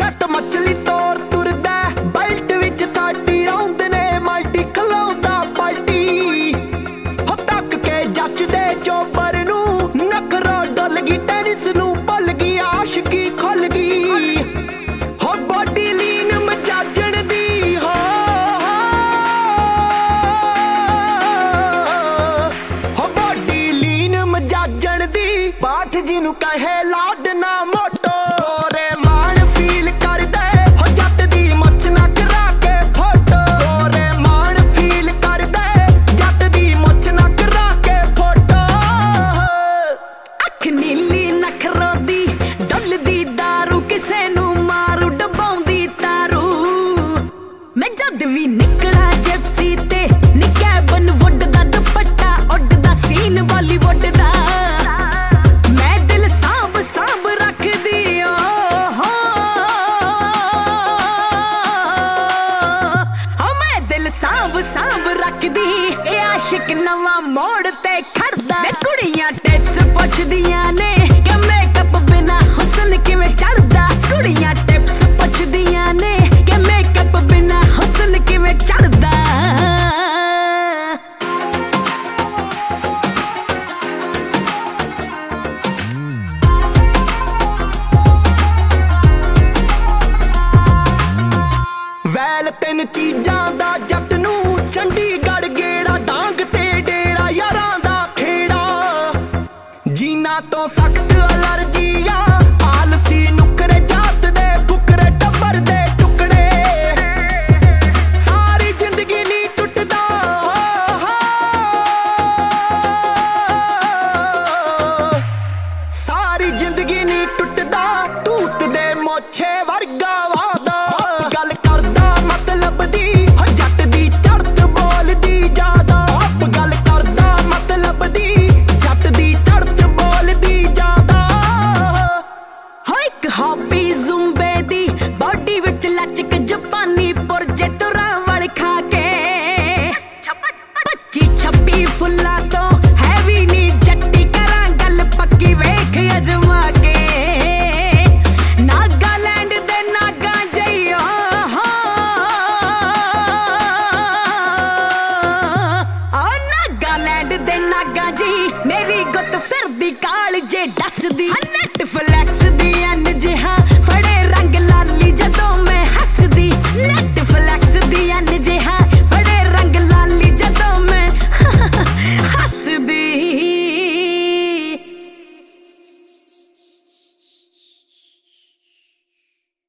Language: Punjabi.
ਸੱਟ ਮਛਲੀ ਤੋਰ ਤੁਰਦਾ ਬੈਲਟ ਵਿੱਚ 30 ਰਾਉਂਡ ਨੇ ਮਲਟੀ ਖਲਾਉਂਦਾ ਪਲਟੀ ਹੋ ਤੱਕ ਕੇ ਜੱਚਦੇ ਚੋਬਰ ਨੂੰ ਨਖਰਾ ਡੁੱਲ ਗਈ ਟੈਨਿਸ ਨੂੰ ਭੁੱਲ ਗਈ ਆਸ਼ਕੀ ਖੁੱਲ ਗਈ ਹੋ ਬੋਡੀ ਲੀਨ ਮਜਾਜਣ ਦੀ ਹੋ ਬੋਡੀ ਲੀਨ ਮਜਾਜਣ ਦੀ ਬਾਤ ਜਿਹਨੂੰ ਕਹੇ ਲਾਡ ਨਾ ਮੋਟੋ ਗੋਰੇ ਮਾਣ ਫੀਲ ਕਰਦੇ ਹੋ ਜੱਟ ਦੀ ਮੱਛ ਨਾ ਕਰਾ ਕੇ ਫੋਟੋ ਗੋਰੇ ਮਾਣ ਫੀਲ ਕਰਦੇ ਜੱਟ ਦੀ ਮੱਛ ਨਾ ਕਰਾ ਕੇ ਫੋਟੋ ਅੱਖ ਨੀਲੀ ਨਖਰੋ ਦੀ ਡੁੱਲਦੀ ਦਾਰੂ ਕਿਸੇ ਨੂੰ ਮਾਰੂ ਡਬਾਉਂਦੀ ਤਾਰੂ ਮੈਂ ਜਦ ਵੀ ਨਿਕਲਾ ਜਿਪਸੀ ਤੇ ਨਿਕੈਬਨ ਵੁੱਡ ਦਾ ਦੁਪੱਟਾ ਉੱਡਦਾ ਸੀਨ ਬਾਲੀਵੁੱਡ ਦਾ ਮੈਂ ਦਿਲ ਸਾਂਭ ਸਾਂਭ ਰੱਖਦੀ ਓ ਮੈਂ ਦਿਲ ਸਾਂਭ ਸਾਂਭ ਰੱਖਦੀ ਇਹ ਆਸ਼ਿਕ ਨਵਾਂ ਮੋੜ ਤੇ ਖੜਦਾ ਮੈਂ ਕੁੜੀਆਂ ਟਿਪਸ ਪੁੱਛਦੀਆਂ ਨੇ ਕਿ ਮੇਕਅਪ ਬਿਨਾ ਹੁਸਨ ਕਿਵੇਂ ਚੜਦਾ ਕੁੜੀਆਂ ਟਿਪਸ ਪੁੱਛਦੀਆਂ ਨੇ ਕਿ ਮੇਕਅਪ ਬਿਨਾ ਹੁਸਨ ਕਿਵੇਂ ਚੜਦਾ ਵੈਲ ਤਿੰਨ ਚੀਜ਼ਾਂ ਦਾ ਜੱਟ ਨੂੰ ਚੰਡੀਗੜ੍ਹ ਗੇੜਾ ਡਾਂਗ ਤੇ ਡੇਰਾ ਯਾਰਾਂ ਦਾ ਖੇੜਾ ਜੀਨਾ ਤੋਂ ਸਖਤ ਅਲਰਜੀਆਂ ਆਲਸੀ ਨੁਕਰੇ ਜਾਤ ਦੇ ਫੁਕਰੇ ਟੱਬਰ ਦੇ ਟੁਕੜੇ ਸਾਰੀ ਜ਼ਿੰਦਗੀ ਨਹੀਂ ਟੁੱਟਦਾ ਸਾਰੀ ਜ਼ਿੰਦਗੀ ਨਹੀਂ ਟੁੱਟਦਾ ਤੂਤ ਦੇ ਮੋਛੇ ਵਰਗਾ ਵਾਦਾ ਗੱਲ ਕਰਦਾ ਮਤਲਬ ਦੀ ਹੋ ਜੱਟ ਦੀ ਚੜ੍ਹਤ ਬੋਲਦੀ ਜ਼ਿਆਦਾ ਆਪ ਗੱਲ ਕਰਦਾ ਮਤਲਬ ਦੀ ਜੱਟ ਦੀ ਚੜ੍ਹਤ ਬੋਲਦੀ ਜ਼ਿਆਦਾ ਹੋ ਇੱਕ ਹੌਬੀ ਜ਼ੁੰਬੇ ਦੀ ਬਾਡੀ ਵਿੱਚ ਲਚਕ ਜਪਾਨੀ ਪੁਰਜੇ ਤੁਰਾਂ ਵਾਲ ਖਾ ਕੇ 25-26 ਫੁੱਲਾਂ ਤੋਂ ਹੈਵੀ ਨੀ ਜੱਟੀ ਕਰਾਂ ਗੱਲ ਪੱਕੀ ਵੇਖ ਅਜਮਾ ਕੇ ਨਾਗਾਲੈਂਡ ਦੇ ਨਾਗਾਂ ਜਈਓ ਨਾਗਾਲੈਂਡ ਦੇ ਨਾਗਾਂ ਜੀ ਮੇਰੀ ਗੁੱਤ ਫਿਰਦੀ ਕਾਲ ਜੇ